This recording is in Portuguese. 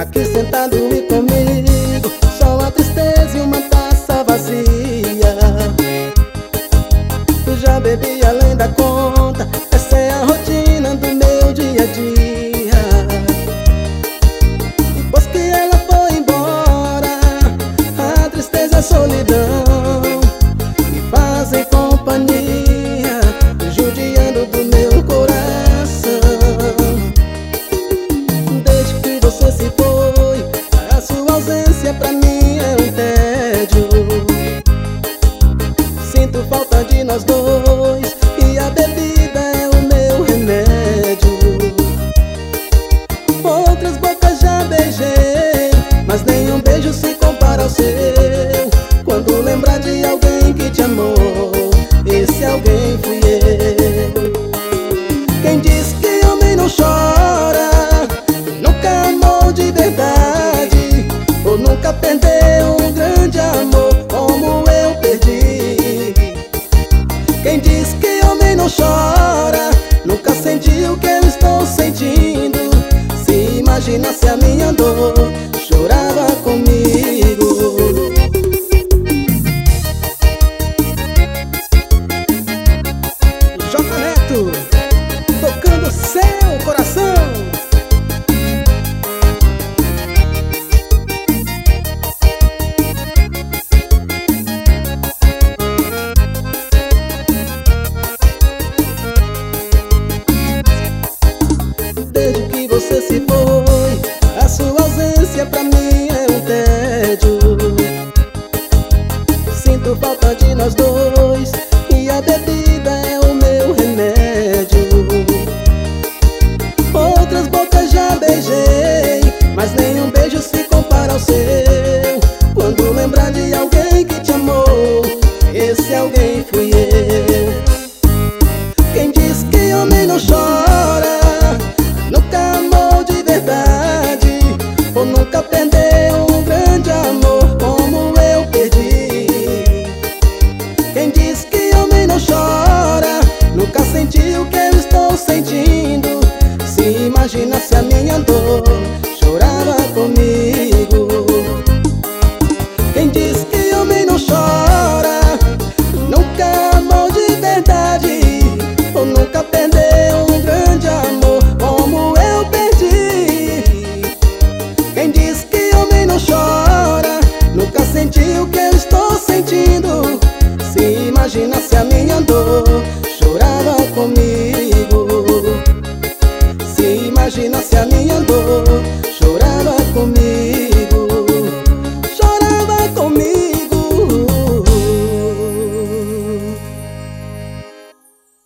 aqui sentado e comigo, só a tristeza e uma taça vazia. Eu já bebi além da conta, essa é a rotina do meu dia a dia. Depois que ela foi embora, a tristeza e a solidão me fazem companhia, judiando do meu coração. Desde que você se foi, a sua ausência pra mim é um tédio. Sinto falta de nós dois e a bebida é o meu remédio. Outras bocas já beijei, mas nenhum beijo se compara ao seu. Quando lembrar de alguém que te amou, esse alguém fui eu. Quem diz que homem não chora, nunca amou de verdade, ou nunca perdeu um grande amor como eu perdi. Quem diz que homem não chora, nunca sentiu o que eu estou sentindo. Se imaginasse a minha dor, chorava comigo. J Neto, tocando seu coração. Desde que você se foi, a sua ausência pra mim é um tédio. Sinto falta de nós dois e a bebida é o meu remédio. Outras bocas já beijei, mas nenhum beijo se compara ao seu. Quando lembrar de alguém que te amou, esse alguém fui eu. Quem diz que homem não chora, nunca amou de verdade, ou nunca perdeu um grande amor como eu perdi. Quem diz que homem não chora, nunca sentiu o que eu estou sentindo. Se imaginasse a minha dor, chorava comigo. Quem diz que homem não chora, nunca amou de verdade, ou nunca perdeu um grande amor como eu perdi. Quem diz que homem não chora, nunca sentiu o que eu estou sentindo. Se imaginasse a minha dor, chorava comigo. Se imaginasse a minha dor, chorava